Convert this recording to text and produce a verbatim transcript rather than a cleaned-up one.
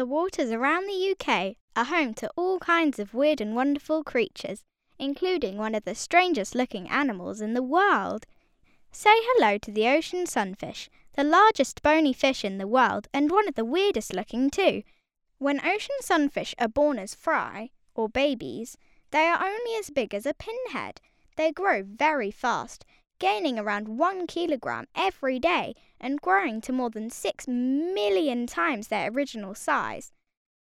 The waters around the U K are home to all kinds of weird and wonderful creatures, including one of the strangest looking animals in the world. Say hello to the ocean sunfish, the largest bony fish in the world and one of the weirdest looking too. When ocean sunfish are born as fry, or babies, they are only as big as a pinhead. They grow very fast, gaining around one kilogram every day and growing to more than six million times their original size.